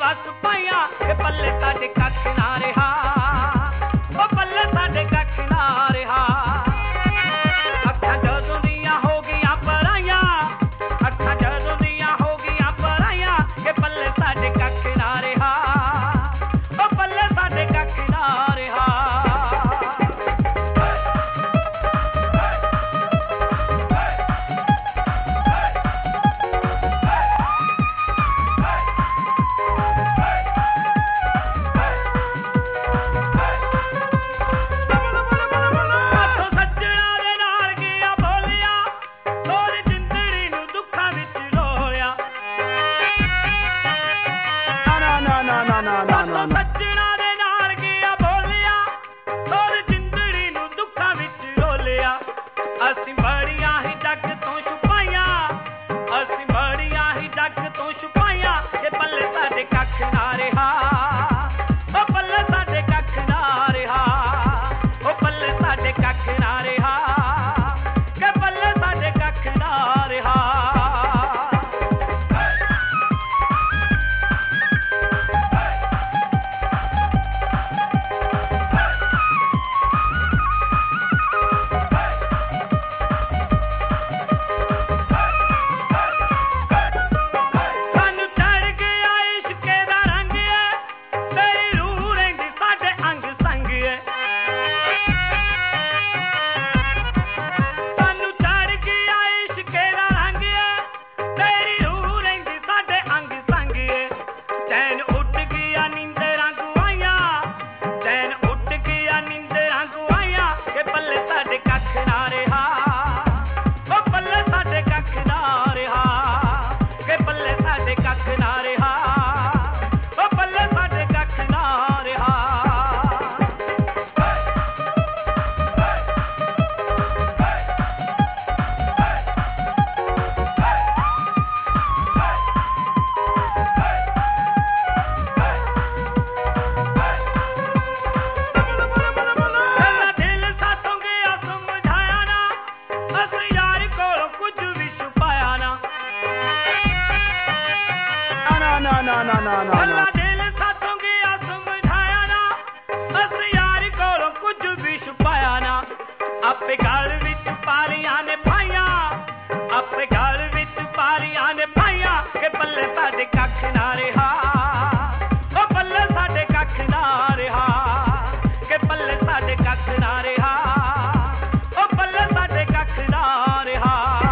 ਆਸ ਪਾਈਆਂ ਕਿ ਪੱਲੇ ਸਾਡੇ ਕੱਖ ਨਾ ਰਿਹਾ ਉਹ ਪੱਲੇ ਸਾਡੇ ਕੱਖ ਨਾ ਰਿਹਾ ਅੱਖਾਂ ਜਦੋਂ ਦੀਆਂ ਹੋ ਗਈਆਂ ਪਰਾਈਆਂ ਅੱਖਾਂ ਜਦੋਂ ਦੀਆਂ ਹੋ ਗਈਆਂ ਪਰਾਈਆਂ ਕਿ ਪੱਲੇ ਸਾਡੇ ਕੱਖ ਨਾ ਰਿਹਾ ਉਹ ਪੱਲੇ ਸਾਡੇ ਕੱਖ ਨਾ ਰਿਹਾ ਸੱਜਣਾ ਦੇ ਨਾਲ ਗਿਆ ਬੋਲਿਆ ਤੋਰ ਜ਼ਿੰਦੜੀ ਨੂੰ ਦੁੱਖਾਂ ਵਿੱਚ ਰੋਲਿਆ ਅਸੀਂ ਬੜੀਆਂ ਹੀ ਜੱਗ ਤੋਂ ਛੁਪਾਈਆਂ ਅਸੀਂ ਬੜੀਆਂ ਹੀ ਜੱਗ ਤੋਂ ਛੁਪਾਈਆਂ ਕਿ ਪੱਲੇ ਸਾਡੇ ਕੱਖ ਨਾ ਰਿਹਾ ਉਹ ਪੱਲੇ ਸਾਡੇ ਕੱਖ ਨਾ ਰਿਹਾ ਉਹ ਪੱਲੇ ਸਾਡੇ ਕੱਖ ਨਾ ਰਿਹਾ ਕਿ ਪੱਲੇ ਸਾਡੇ ਕੱਖ ਨਾ ਰਿਹਾ ਅੱਲਾ ਦਿਲ ਸਾਥੋਂ ਗਿਆ ਸਮਝਾਇਆ ਨਾ ਅਸ ਯਾਰ ਕੋਲੋਂ ਕੁਝ ਵੀ ਛੁਪਾਇਆ ਨਾ ਆਪੇ ਗਲ ਵਿੱਚ ਪਾਲੀਆਂ ਨੇ ਪਾਈਆਂ ਆਪੇ ਗਲ ਵਿੱਚ ਪਾਲੀਆਂ ਨੇ ਪਾਈਆਂ ਕਿ ਪੱਲੇ ਸਾਡੇ ਕੱਖ ਨਾ ਰਿਹਾ ਉਹ ਪੱਲੇ ਸਾਡੇ ਕੱਖ ਨਾ ਰਿਹਾ ਕਿ ਪੱਲੇ ਸਾਡੇ ਕੱਖ ਨਾ ਰਿਹਾ ਉਹ ਪੱਲੇ ਸਾਡੇ ਕੱਖ ਨਾ ਰਿਹਾ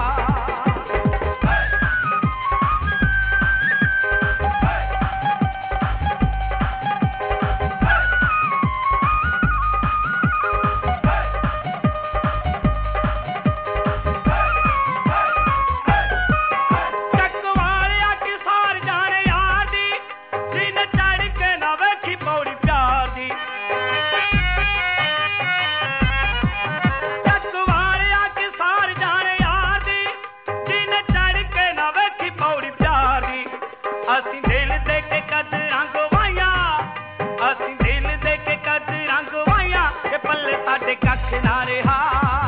ਅਸੀਂ ਦਿਲ ਦੇ ਕੇ ਕਦਰਾਂ ਗਵਾਈਆਂ ਅਸੀਂ ਦਿਲ ਦੇ ਕੇ ਕਦਰਾਂ ਗਵਾਈਆਂ ਕਿ ਪੱਲੇ ਸਾਡੇ ਕੱਖ ਨਾ ਰਿਹਾ